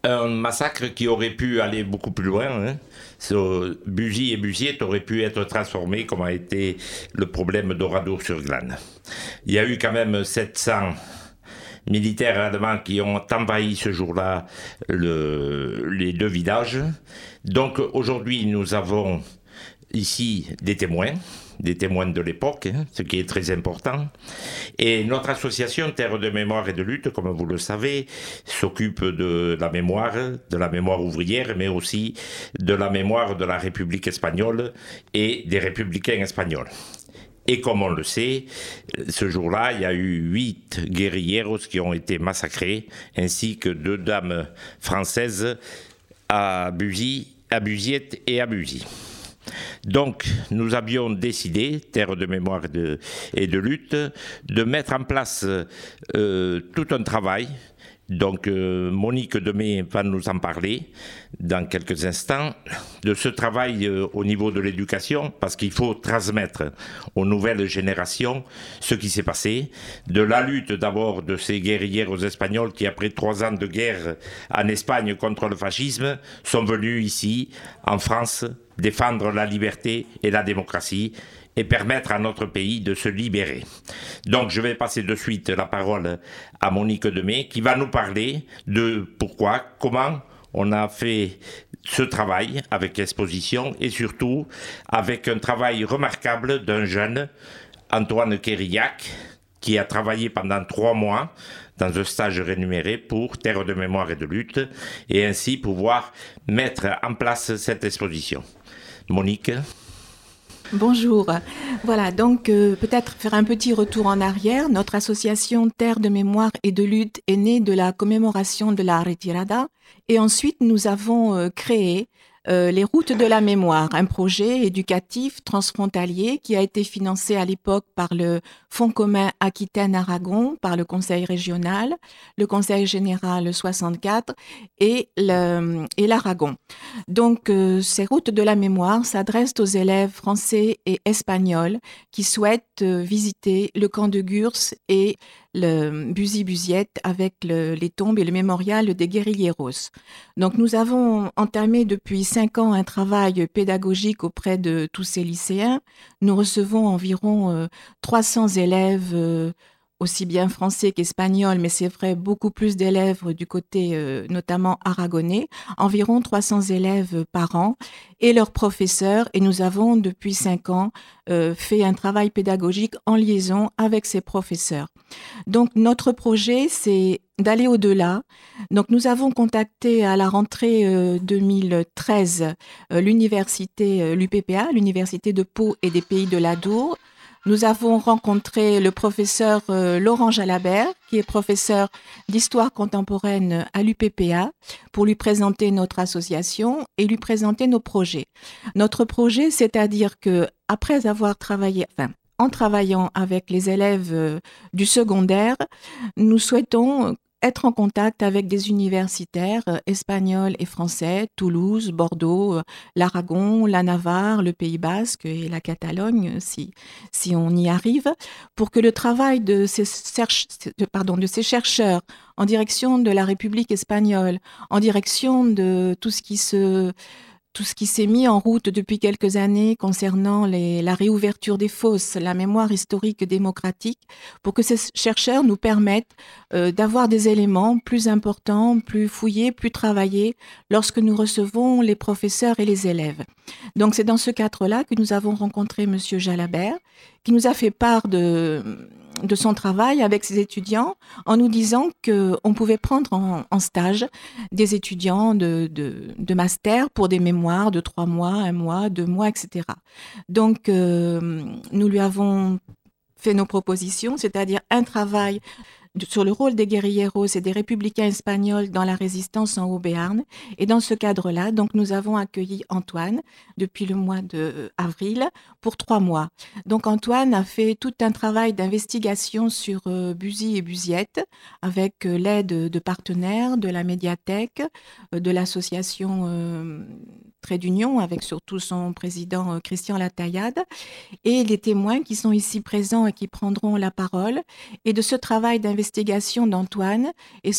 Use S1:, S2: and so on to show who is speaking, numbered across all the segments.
S1: Un massacre qui aurait pu aller beaucoup plus loin. Hein. Buzy et Buziet auraient pu être transformés comme a été le problème d'Oradour-sur-Glane. Il y a eu quand même 700 militaires allemands qui ont envahi ce jour-là les deux villages. Donc aujourd'hui, nous avons ici des témoins de l'époque, hein, ce qui est très important. Et notre association Terre de mémoire et de lutte, comme vous le savez, s'occupe de la mémoire ouvrière, mais aussi de la mémoire de la République espagnole et des républicains espagnols. Et comme on le sait, ce jour-là, il y a eu 8 guérilleros qui ont été massacrés, ainsi que 2 dames françaises à Buziet et à Buzy. Donc, nous avions décidé, Terre de mémoire et de lutte, de mettre en place tout un travail. Donc, Monique Demey va nous en parler dans quelques instants, de ce travail au niveau de l'éducation, parce qu'il faut transmettre aux nouvelles générations ce qui s'est passé, de la lutte d'abord de ces guérilleros espagnols qui, après 3 ans de guerre en Espagne contre le fascisme, sont venus ici, en France, défendre la liberté et la démocratie et permettre à notre pays de se libérer. Donc je vais passer de suite la parole à Monique Demey qui va nous parler de pourquoi, comment on a fait ce travail avec Exposition et surtout avec un travail remarquable d'un jeune, Antoine Kérillac, qui a travaillé pendant 3 mois dans un stage rémunéré pour Terre de mémoire et de lutte et ainsi pouvoir mettre en place cette exposition. Monique.
S2: Bonjour. Voilà, donc peut-être faire un petit retour en arrière. Notre association Terre de mémoire et de lutte est née de la commémoration de la Retirada et ensuite nous avons créé les routes de la mémoire, un projet éducatif transfrontalier qui a été financé à l'époque par le Fonds commun Aquitaine-Aragon, par le Conseil régional, le Conseil général 64 et l'Aragon. Donc, ces routes de la mémoire s'adressent aux élèves français et espagnols qui souhaitent visiter le camp de Gurs et le Buzy-Buziet avec les tombes et le mémorial des guérilleros. Donc, nous avons entamé depuis 5 ans un travail pédagogique auprès de tous ces lycéens. Nous recevons environ 300 élèves aussi bien français qu'espagnol, mais c'est vrai, beaucoup plus d'élèves du côté notamment aragonais, environ 300 élèves par an et leurs professeurs. Et nous avons depuis 5 ans fait un travail pédagogique en liaison avec ces professeurs. Donc notre projet, c'est d'aller au-delà. Donc nous avons contacté à la rentrée 2013 l'université, l'UPPA, l'université de Pau et des Pays de l'Adour. Nous avons rencontré le professeur Laurent Jalabert, qui est professeur d'histoire contemporaine à l'UPPA, pour lui présenter notre association et lui présenter nos projets. Notre projet, c'est-à-dire que après avoir travaillé, en travaillant avec les élèves du secondaire, nous souhaitons être en contact avec des universitaires espagnols et français, Toulouse, Bordeaux, l'Aragon, la Navarre, le Pays Basque et la Catalogne, si on y arrive, pour que le travail de ces chercheurs en direction de la République espagnole, en direction de tout ce qui s'est mis en route depuis quelques années concernant la réouverture des fosses, la mémoire historique démocratique, pour que ces chercheurs nous permettent d'avoir des éléments plus importants, plus fouillés, plus travaillés lorsque nous recevons les professeurs et les élèves. Donc c'est dans ce cadre-là que nous avons rencontré Monsieur Jalabert, qui nous a fait part de son travail avec ses étudiants en nous disant qu'on pouvait prendre en stage des étudiants de master pour des mémoires de 3 mois, 1 mois, 2 mois, etc. Donc, nous lui avons fait nos propositions, c'est-à-dire un travail sur le rôle des guérilleros et des républicains espagnols dans la résistance en Haut-Béarn. Et dans ce cadre-là, donc, nous avons accueilli Antoine depuis le mois d'avril pour 3 mois. Donc Antoine a fait tout un travail d'investigation sur Buzy et Buziet avec l'aide de partenaires, de la médiathèque, de l'association Trait d'Union, avec surtout son président Christian Lataillade, et les témoins qui sont ici présents et qui prendront la parole. Et de ce travail d'investigation d'Antoine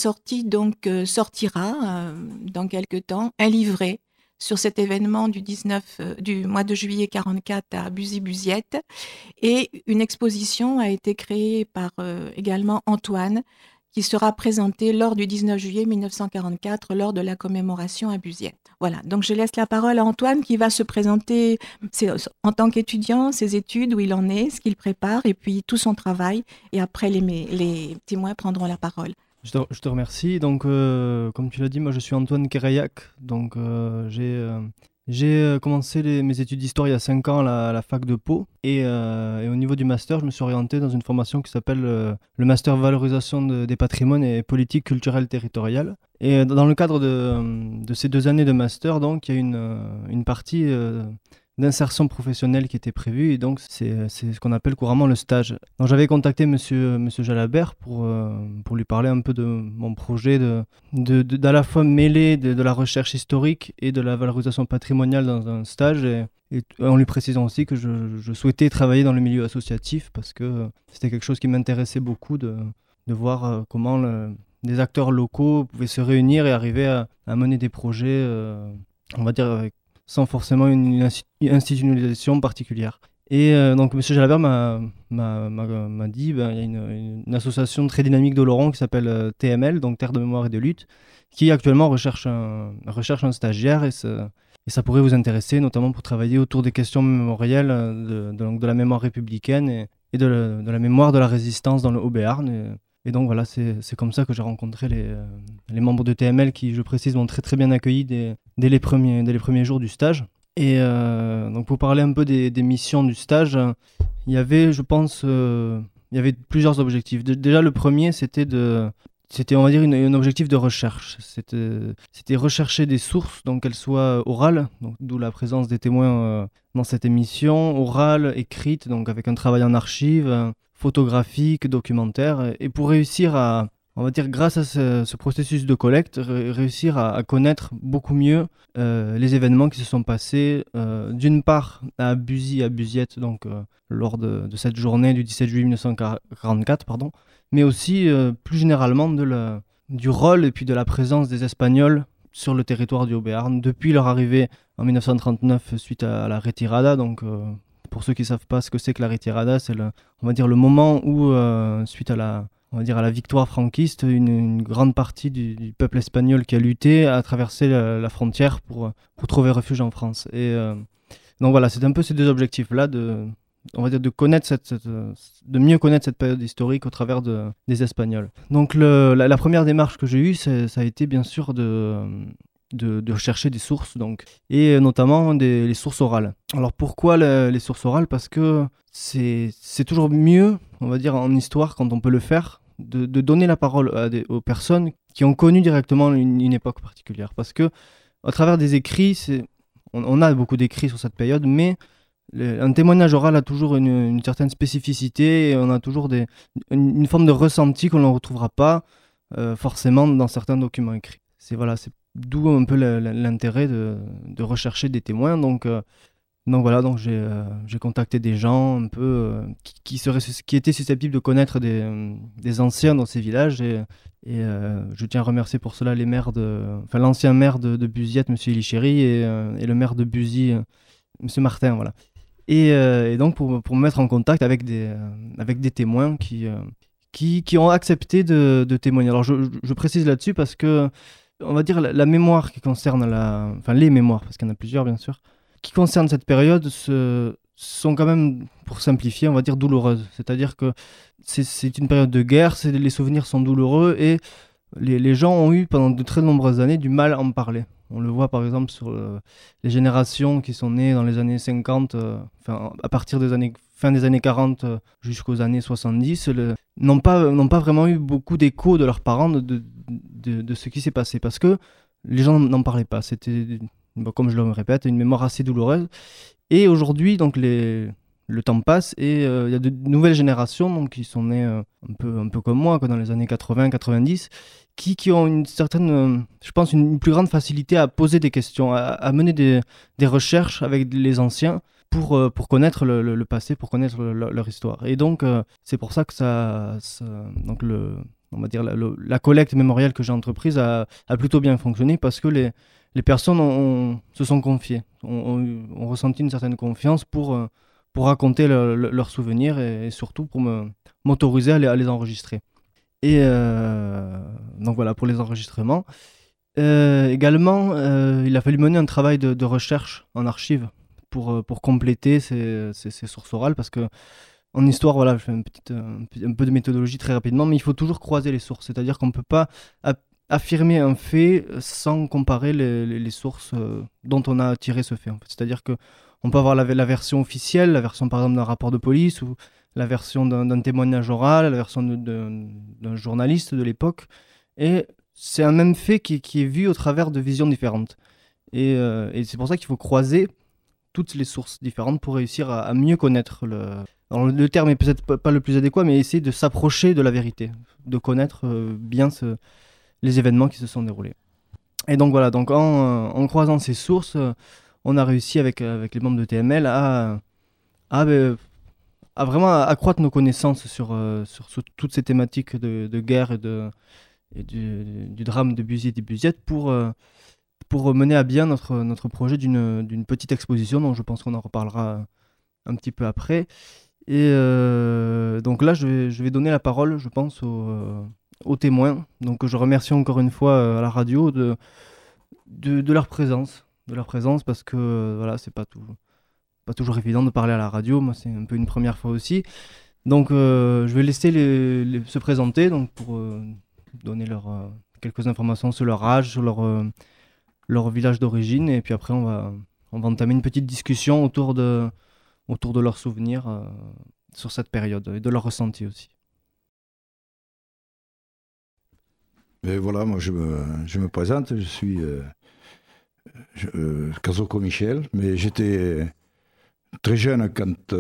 S2: sortira dans quelque temps un livret sur cet événement du mois de juillet 44 à Buzy-Buziette. Et une exposition a été créée par également Antoine, qui sera présentée lors du 19 juillet 1944, lors de la commémoration à Buziette. Voilà, donc je laisse la parole à Antoine qui va se présenter en tant qu'étudiant, ses études, où il en est, ce qu'il prépare, et puis tout son travail. Et après, les témoins prendront la parole.
S3: Je te remercie. Donc, comme tu l'as dit, moi je suis Antoine Kereillac. Donc, j'ai commencé mes études d'histoire il y a 5 ans à la fac de Pau. Et au niveau du master, je me suis orienté dans une formation qui s'appelle le master valorisation des patrimoines et politique culturelle territoriale. Et dans le cadre de ces 2 années de master, donc, il y a une partie d'insertion professionnelle qui était prévue, et donc c'est ce qu'on appelle couramment le stage. Donc j'avais contacté monsieur Jalabert pour lui parler un peu de mon projet d'à la fois mêler de la recherche historique et de la valorisation patrimoniale dans un stage, et en lui précisant aussi que je souhaitais travailler dans le milieu associatif parce que c'était quelque chose qui m'intéressait beaucoup de voir comment des acteurs locaux pouvaient se réunir et arriver à mener des projets, on va dire, sans forcément une institutionnalisation particulière. Et donc M. Jalabert m'a dit, il y a une association très dynamique d'Oloron qui s'appelle TML, donc Terre de Mémoire et de Lutte, qui actuellement recherche un stagiaire, et ça pourrait vous intéresser, notamment pour travailler autour des questions mémorielles de la mémoire républicaine et de la mémoire de la résistance dans le Haut-Béarn. Et donc voilà, c'est comme ça que j'ai rencontré les membres de TML qui, je précise, m'ont très très bien accueilli dès les premiers jours du stage. Et donc pour parler un peu des missions du stage, il y avait, je pense, il y avait plusieurs objectifs. Déjà, le premier, c'était on va dire, un objectif de recherche. C'était rechercher des sources, donc qu'elles soient orales, donc d'où la présence des témoins dans cette émission, orales, écrites, donc avec un travail en archives, photographique, documentaire, et pour réussir on va dire, grâce à ce processus de collecte, réussir à connaître beaucoup mieux les événements qui se sont passés, d'une part à Buzy, à Buziette, donc lors de cette journée du 17 juillet 1944, mais aussi plus généralement du rôle et puis de la présence des Espagnols sur le territoire du Haut-Béarn depuis leur arrivée en 1939 suite à la retirada. Donc pour ceux qui ne savent pas ce que c'est que la retirada, c'est on va dire le moment où, suite à la victoire franquiste, une grande partie du peuple espagnol qui a lutté a traversé la frontière pour trouver refuge en France. Et donc voilà, c'est un peu ces 2 objectifs-là, on va dire de mieux connaître cette période historique au travers des Espagnols. Donc la première démarche que j'ai eue, ça a été bien sûr de chercher des sources, donc, et notamment les sources orales. Alors pourquoi les sources orales ? Parce que c'est toujours mieux, on va dire, en histoire, quand on peut le faire, de donner la parole aux personnes qui ont connu directement une époque particulière. Parce que à travers des écrits, on a beaucoup d'écrits sur cette période, mais un témoignage oral a toujours une certaine spécificité, et on a toujours une forme de ressenti qu'on ne retrouvera pas forcément dans certains documents écrits. C'est d'où un peu l'intérêt de rechercher des témoins. Donc voilà, donc j'ai contacté des gens un peu qui étaient susceptibles de connaître des anciens dans ces villages, et je tiens à remercier pour cela l'ancien maire de Buziette, M. Elichéry, et le maire de Buzy, M. Martin, voilà. Et donc pour me mettre en contact avec des témoins qui ont accepté de témoigner. Alors je précise là-dessus parce que, on va dire, la mémoire qui concerne les mémoires, parce qu'il y en a plusieurs bien sûr, qui concernent cette période sont quand même, pour simplifier, on va dire, douloureuses. C'est-à-dire que c'est une période de guerre, les souvenirs sont douloureux, et les gens ont eu pendant de très nombreuses années du mal à en parler. On le voit par exemple sur les générations qui sont nées dans les années 50, à partir fin des années 40 jusqu'aux années 70, n'ont pas vraiment eu beaucoup d'écho de leurs parents de ce qui s'est passé, parce que les gens n'en parlaient pas. C'était, comme je le répète, une mémoire assez douloureuse. Et aujourd'hui, donc les le temps passe et il y a de nouvelles générations donc, qui sont nées un peu comme moi, quoi, dans les années 80-90, qui ont une certaine, je pense, une plus grande facilité à poser des questions, à mener des recherches avec les anciens pour connaître le passé, pour connaître leur histoire. Et donc, c'est pour ça que donc on va dire la collecte mémorielle que j'ai entreprise a plutôt bien fonctionné parce que les personnes se sont confiées, ont ressenti une certaine confiance pour raconter leurs souvenirs et surtout pour m'autoriser à les enregistrer. Et donc voilà pour les enregistrements. Également, il a fallu mener un travail de recherche en archives pour compléter ces sources orales parce que en histoire, voilà, je fais un peu de méthodologie très rapidement, mais il faut toujours croiser les sources, c'est-à-dire qu'on ne peut pas affirmer un fait sans comparer les sources dont on a tiré ce fait. En fait. C'est-à-dire qu'on peut avoir la version officielle, la version par exemple d'un rapport de police ou la version d'un témoignage oral, la version d'un journaliste de l'époque, et c'est un même fait qui est vu au travers de visions différentes. Et c'est pour ça qu'il faut croiser toutes les sources différentes pour réussir à mieux connaître Alors, le terme est peut-être pas le plus adéquat, mais essayer de s'approcher de la vérité, de connaître bien les événements qui se sont déroulés. Et donc voilà, donc en croisant ces sources, on a réussi avec les membres de TML à vraiment accroître nos connaissances sur toutes ces thématiques de guerre et du drame de Buzy et des Buziettes pour mener à bien notre projet d'une petite exposition dont je pense qu'on en reparlera un petit peu après. Et donc là, je vais donner la parole, je pense, aux témoins. Donc je remercie encore une fois à la radio de leur présence. Parce que voilà, c'est pas toujours évident de parler à la radio. Moi, c'est un peu une première fois aussi. Donc je vais laisser se présenter donc, pour donner quelques informations sur leur âge, sur leur village d'origine. Et puis après, on va entamer une petite discussion autour de leurs souvenirs sur cette période et de leurs ressentis aussi.
S4: Et voilà, moi je me présente, je suis Kazoko Michel, mais j'étais très jeune quand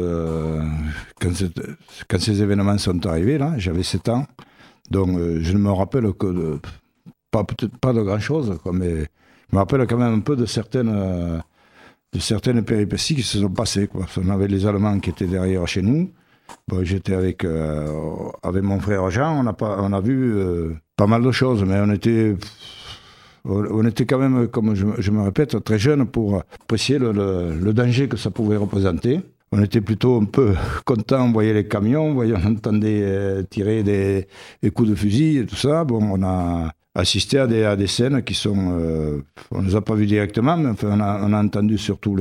S4: ces événements sont arrivés, là, j'avais 7 ans, donc je ne me rappelle que peut-être pas de grand-chose, mais je me rappelle quand même un peu de certaines péripéties qui se sont passées. Quoi. On avait les Allemands qui étaient derrière chez nous. Bon, j'étais avec mon frère Jean. On a vu pas mal de choses, mais on était quand même, comme je me répète, très jeunes pour apprécier le danger que ça pouvait représenter. On était plutôt un peu contents, on voyait les camions, on entendait tirer des coups de fusil et tout ça. Bon, on a assisté à des scènes qui sont... on ne les a pas vues directement, mais enfin, on a entendu surtout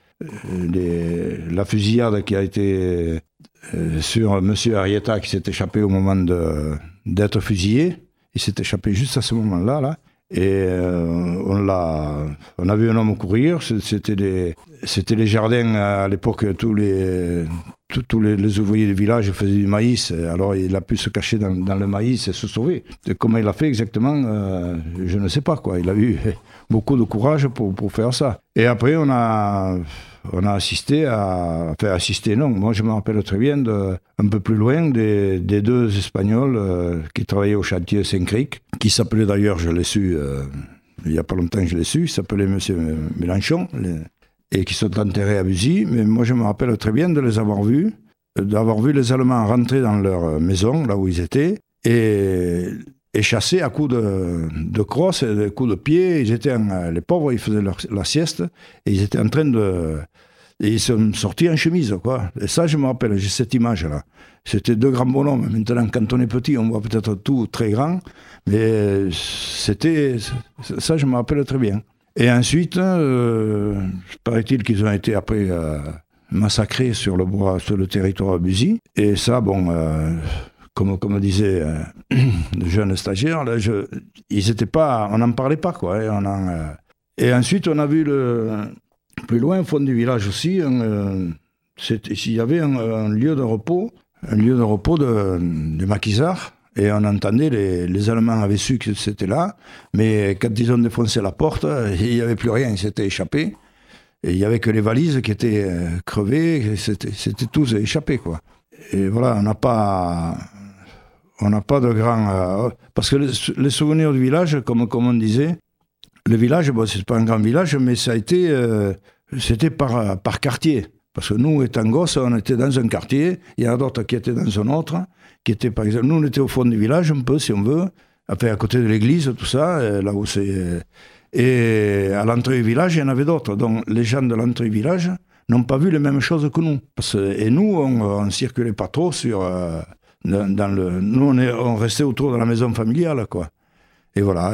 S4: la fusillade qui a été sur M. Arrieta qui s'est échappé au moment d'être fusillé. Il s'est échappé juste à ce moment-là, là. Et on a vu un homme courir. C'était les jardins à l'époque. Tous les ouvriers du village faisaient du maïs. Alors il a pu se cacher dans le maïs et se sauver. Et comment il a fait exactement, je ne sais pas quoi. Il a eu beaucoup de courage pour faire ça. Et après on a assisté non. Moi je me rappelle très bien un peu plus loin des 2 Espagnols qui travaillaient au chantier Saint-Cric, qui s'appelait d'ailleurs, je l'ai su, il n'y a pas longtemps que je l'ai su, il s'appelait M. Mélenchon, et qui sont enterrés à Buzy. Mais moi je me rappelle très bien de les avoir vus, d'avoir vu les Allemands rentrer dans leur maison, là où ils étaient, et chasser à coups de crosse et de coups de pied. Les pauvres, ils faisaient la sieste, et ils étaient en train et ils sont sortis en chemise, quoi. Et ça, je me rappelle, j'ai cette image-là. C'était 2 grands bonhommes. Maintenant, quand on est petit, on voit peut-être tout très grand, mais ça, je me rappelle très bien. Et ensuite, paraît-il qu'ils ont été après massacrés sur le territoire de Buzy. Et ça, bon, comme disait le jeune stagiaire, là, ils étaient pas, on n'en parlait pas, quoi. Et ensuite, on a vu plus loin, au fond du village aussi, il y avait un lieu de repos des maquisards, et on entendait, les Allemands avaient su que c'était là, mais quand ils ont défoncé la porte, il n'y avait plus rien, ils s'étaient échappés. Et il n'y avait que les valises qui étaient crevées, c'était tous échappés, quoi. Et voilà, on n'a pas de grand... parce que les souvenirs du village, comme on disait, le village, bon, c'est pas un grand village, mais ça a été... c'était par quartier. Parce que nous, étant gosses, on était dans un quartier, il y en a d'autres qui étaient dans un autre, qui étaient, par exemple, nous, on était au fond du village, un peu, si on veut, enfin, à côté de l'église, tout ça, là où c'est... Et à l'entrée du village, il y en avait d'autres. Donc, les gens de l'entrée du village n'ont pas vu les mêmes choses que nous. Et nous, on ne circulait pas trop sur... nous, on restait autour de la maison familiale, quoi. Et voilà.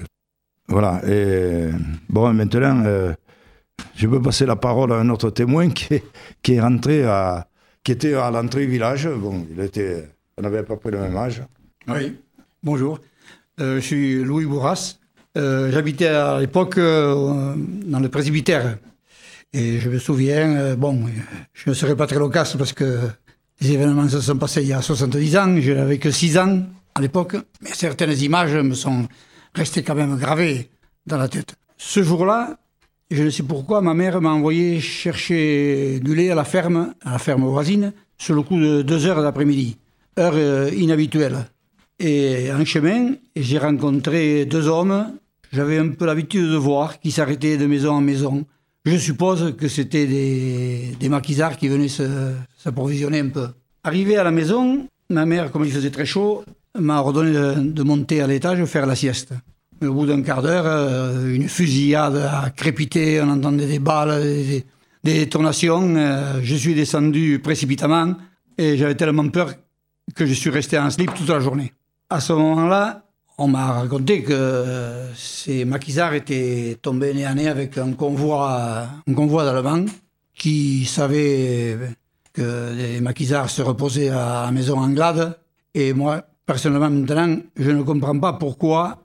S4: Et bon, maintenant... je peux passer la parole à un autre témoin qui est rentré qui était à l'entrée du village. Bon, on avait à peu près le même âge.
S5: Oui, bonjour. Je suis Louis Bourras. J'habitais à l'époque dans le presbytère. Et je me souviens, je ne serai pas très loquace parce que les événements se sont passés il y a 70 ans. Je n'avais que 6 ans à l'époque. Mais certaines images me sont restées quand même gravées dans la tête. Ce jour-là, je ne sais pourquoi, ma mère m'a envoyé chercher du lait à la ferme voisine, sur le coup de 2 heures d'après-midi, heure inhabituelle. Et en chemin, j'ai rencontré 2 hommes, j'avais un peu l'habitude de voir, qui s'arrêtaient de maison en maison. Je suppose que c'était des maquisards qui venaient s'approvisionner un peu. Arrivé à la maison, ma mère, comme il faisait très chaud, m'a ordonné de monter à l'étage faire la sieste. Mais au bout d'un quart d'heure, une fusillade a crépité, on entendait des balles, des détonations. Je suis descendu précipitamment et j'avais tellement peur que je suis resté en slip toute la journée. À ce moment-là, on m'a raconté que ces maquisards étaient tombés nez à nez avec un convoi d'Allemands qui savaient que les maquisards se reposaient à la maison Anglade. Et moi, personnellement, maintenant, je ne comprends pas pourquoi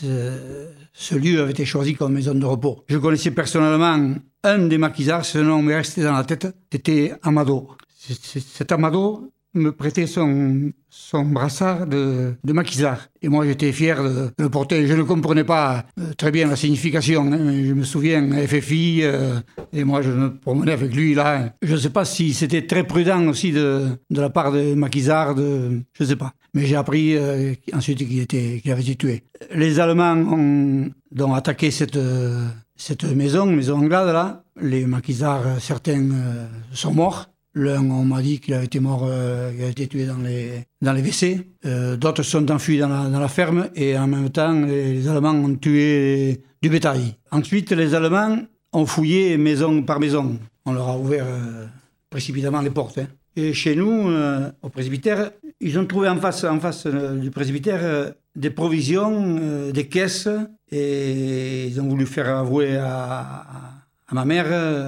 S5: ce lieu avait été choisi comme maison de repos. Je connaissais personnellement un des maquisards, ce nom m'est resté dans la tête, c'était Amado. Cet Amado me prêtait son brassard de maquisard. Et moi, j'étais fier de le porter. Je ne comprenais pas très bien la signification. Je me souviens, FFI, et moi, je me promenais avec lui là. Je ne sais pas si c'était très prudent aussi de la part des maquisards, je ne sais pas. Mais j'ai appris ensuite qu'il avait été tué. Les Allemands ont attaqué cette maison Anglade là. Les maquisards, certains sont morts. L'un, on m'a dit qu'il avait été mort, il a été tué dans les WC. D'autres sont enfuis dans la ferme et en même temps, les Allemands ont tué du bétail. Ensuite, les Allemands ont fouillé maison par maison. On leur a ouvert précipitamment les portes. Hein. Et chez nous, au presbytère, ils ont trouvé en face du presbytère des provisions, des caisses, et ils ont voulu faire avouer à ma mère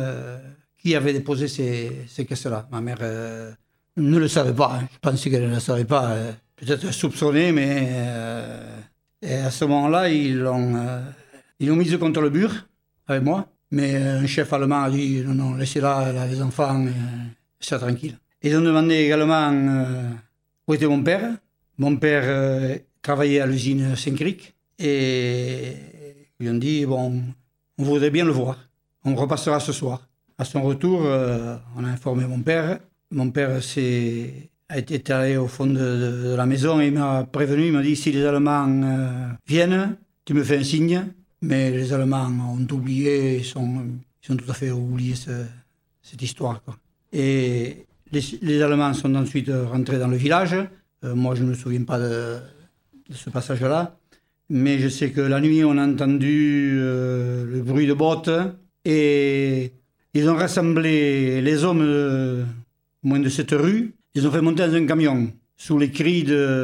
S5: qui avait déposé ces caisses-là. Ma mère ne le savait pas. Hein. Je pensais qu'elle ne le savait pas. Peut-être soupçonnée, mais... et à ce moment-là, ils l'ont mise contre le mur avec moi. Mais un chef allemand a dit « Non, laissez-la, elle a des enfants, c'est tranquille ». Ils ont demandé également où était mon père. Mon père travaillait à l'usine Saint-Cric. Et ils ont dit « Bon, on voudrait bien le voir. On repassera ce soir ». À son retour, on a informé mon père. Mon père a été allé au fond de la maison et il m'a prévenu. Il m'a dit, si les Allemands viennent, tu me fais un signe. Mais les Allemands ont oublié, ils ont tout à fait oublié cette histoire, quoi. Et les Allemands sont ensuite rentrés dans le village. Moi, je ne me souviens pas de ce passage-là. Mais je sais que la nuit, on a entendu le bruit de bottes et... Ils ont rassemblé les hommes moins de cette rue. Ils ont fait monter dans un camion. Sous les cris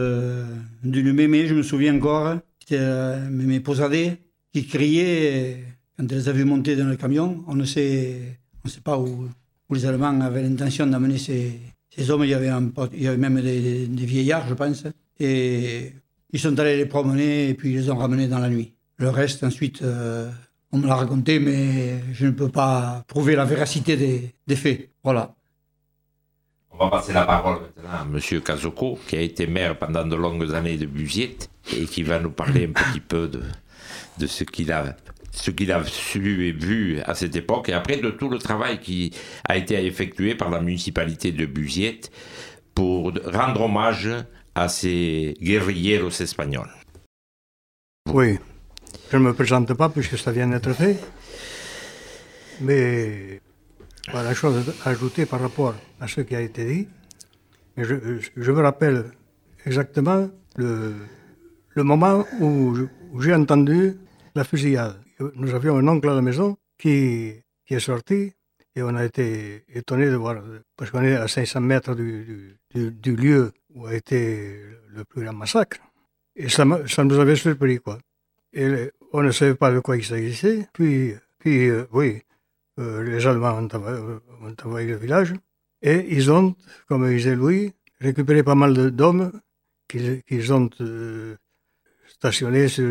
S5: d'une mémé, je me souviens encore. C'était mémé Posadé qui criait quand elle les a vus monter dans le camion. On ne sait pas où les Allemands avaient l'intention d'amener ces hommes. Il y avait même des vieillards, je pense. Et ils sont allés les promener et puis ils les ont ramenés dans la nuit. Le reste, ensuite... on me l'a raconté, mais je ne peux pas prouver la véracité des faits. Voilà.
S1: On va passer la parole maintenant à M. Kazoko, qui a été maire pendant de longues années de Buziet et qui va nous parler un petit peu de ce qu'il a ce qu'il a su et vu à cette époque, et après de tout le travail qui a été effectué par la municipalité de Buziet pour rendre hommage à ces guerrilleros espagnols.
S6: Oui, je ne me présente pas puisque ça vient d'être fait, mais la chose à ajouter par rapport à ce qui a été dit, je me rappelle exactement le moment où j'ai entendu la fusillade. Nous avions un oncle à la maison qui est sorti et on a été étonnés de voir, parce qu'on est à 500 mètres du lieu où a été le plus grand massacre. Et ça nous avait surpris, quoi. Et on ne savait pas de quoi il s'agissait. Puis les Allemands ont envahi le village et ils ont, comme disait Louis, récupéré pas mal d'hommes qu'ils ont stationnés sur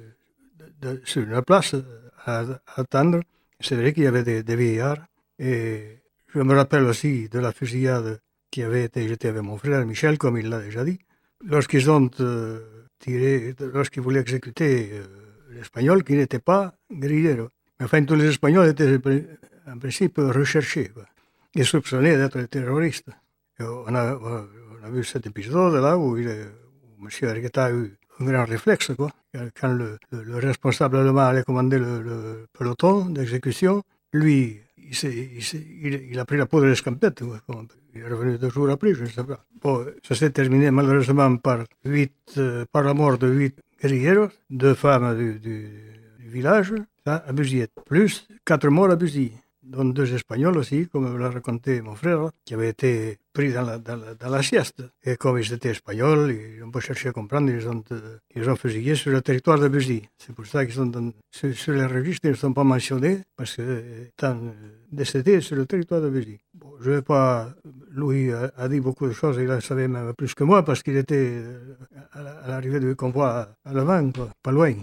S6: une place à attendre. C'est vrai qu'il y avait des vieillards. Et je me rappelle aussi de la fusillade qui avait été jetée avec mon frère Michel, comme il l'a déjà dit. Lorsqu'ils ont lorsqu'ils voulaient exécuter l'Espagnol, qui n'était pas guerrillero. Mais enfin, tous les Espagnols étaient en principe recherchés, quoi, et soupçonnés d'être terroristes. Et on a vu cet épisode-là où M. Argueta a eu un grand réflexe, quoi. Quand le responsable allemand allait commander le peloton d'exécution, lui, il a pris la peau de l'escampette. Il est revenu 2 jours après, je ne sais pas. Bon, ça s'est terminé malheureusement par la mort de 8 guerrilleros, 2 femmes du village, à Buziet, plus 4 morts à Buzy, dont 2 Espagnols aussi, comme l'a raconté mon frère, qui avaient été pris dans la sieste. Et comme ils étaient Espagnols, ils n'ont pas cherché à comprendre, ils ont fusillé sur le territoire de Buzy. C'est pour ça qu'ils sont sur les registres, ils ne sont pas mentionnés, parce qu'ils étant décédés sur le territoire de Buzy. Bon, je ne vais pas... Louis a dit beaucoup de choses, il en savait même plus que moi, parce qu'il était à l'arrivée du convoi à l'avant, pas loin.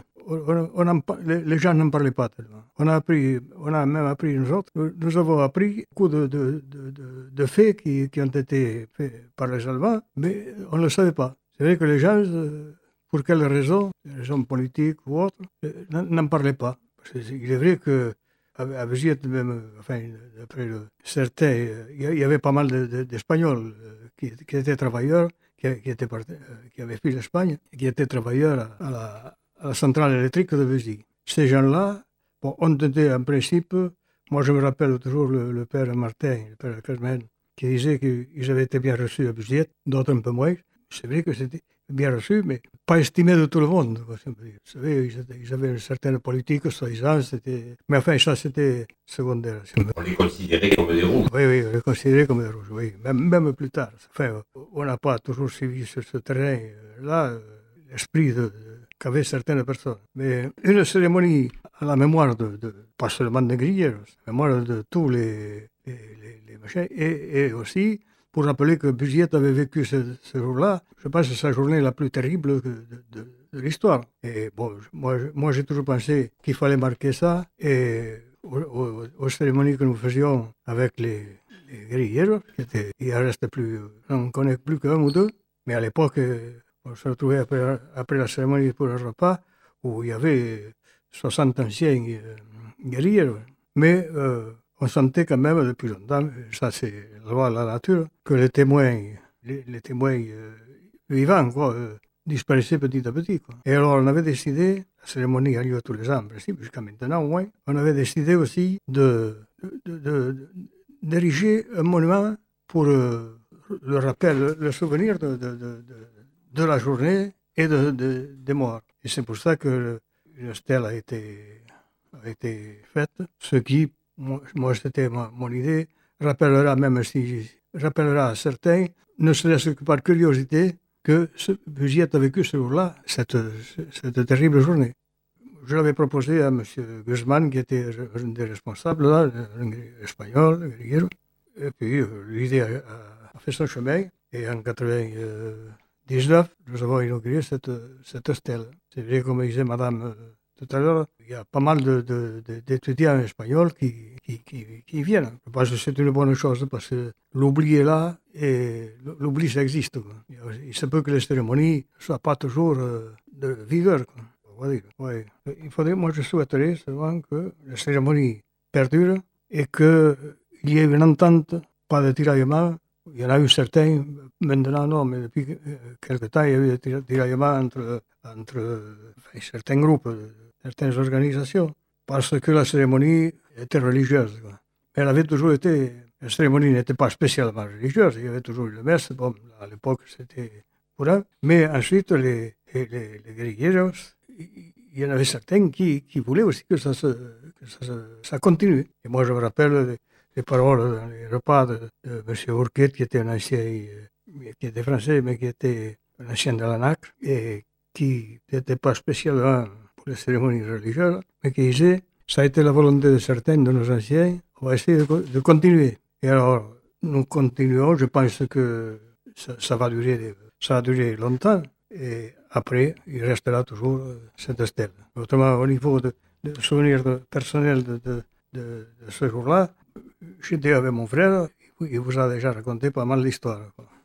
S6: Les gens n'en parlaient pas tellement. On a même appris, nous avons appris beaucoup de faits qui ont été faits par les Allemands, mais on ne le savait pas. C'est vrai que les gens, pour quelles raisons politiques ou autres, n'en parlaient pas. Parce qu'il est vrai qu'à Buziet, même, enfin, d'après certains, il y avait pas mal d'Espagnols qui étaient travailleurs, qui avaient fui l'Espagne, qui étaient travailleurs à la centrale électrique de Buzy. Ces gens-là ont été en principe, moi je me rappelle toujours le père Martin, le père Carmen, qui disait qu'ils avaient été bien reçus à Buziet, d'autres un peu moins. C'est vrai que c'était bien reçu, mais pas estimé de tout le monde. Vous savez, ils avaient une certaine politique, soi-disant, mais enfin ça c'était secondaire.
S1: On les considérait comme des rouges.
S6: Oui, on les considérait comme des rouges, oui. Même plus tard. Enfin, on n'a pas toujours suivi sur ce terrain-là l'esprit qu'avaient certaines personnes. Mais une cérémonie à la mémoire pas seulement des guerrilleros, à la mémoire de tous les machins, et aussi pour rappeler que Buziet avait vécu ce jour-là, je pense que c'est sa journée la plus terrible de l'histoire. Et bon, moi j'ai toujours pensé qu'il fallait marquer ça, et aux cérémonies que nous faisions avec les guerrilleros, il en reste plus, on ne connaît plus qu'un ou deux, mais à l'époque, on se retrouvait après la cérémonie pour un repas où il y avait 60 anciens guerriers. Mais on sentait quand même depuis longtemps, ça c'est la loi de la nature, que les témoins vivants disparaissaient petit à petit, quoi. Et alors on avait décidé, la cérémonie a lieu tous les ans, en principe, jusqu'à maintenant au moins, on avait décidé aussi d'ériger un monument pour le rappel, le souvenir de la journée et des morts. Et c'est pour ça que une stèle a été faite, ce qui, moi c'était mon idée, rappellera à certains, ne serait-ce que par curiosité, que Buziet a vécu ce jour-là, cette terrible journée. Je l'avais proposé à M. Guzman, qui était un des responsables, là, un espagnol, guerriero. Et puis l'idée a fait son chemin, et en 19, nous avons inauguré cette stèle. C'est vrai, comme disait madame tout à l'heure, il y a pas mal d'étudiants espagnols qui viennent. Je pense que c'est une bonne chose parce que l'oubli est là et l'oubli ça existe, quoi. Il se peut que les cérémonies ne soient pas toujours de vigueur, quoi. on va dire. Ouais. Moi, je souhaiterais seulement que la cérémonie perdure et qu'il y ait une entente, pas de tiraillement. Il y en a eu certains, maintenant non, mais depuis quelque temps, il y a eu des tiraillements entre certains groupes, certaines organisations, parce que la cérémonie était religieuse. Quoi. Mais elle avait toujours été, la cérémonie n'était pas spécialement religieuse, il y avait toujours eu le messe, bon, à l'époque c'était courant, mais ensuite les guerrilleros, il y en avait certains qui voulaient aussi que ça continue. Et moi je me rappelle les paroles dans les repas de M. Bourquet, qui était un ancien, qui était français, mais qui était un ancien de l'ANAC, et qui n'était pas spécialement pour les cérémonies religieuses, mais qui disait, ça a été la volonté de certains de nos anciens, on va essayer de continuer. Et alors, nous continuons, je pense que ça va durer longtemps, et après, il restera toujours cette stèle. Autrement, au niveau de souvenirs personnels de ce jour-là, j'étais avec mon frère, il vous a déjà raconté pas mal d'histoires.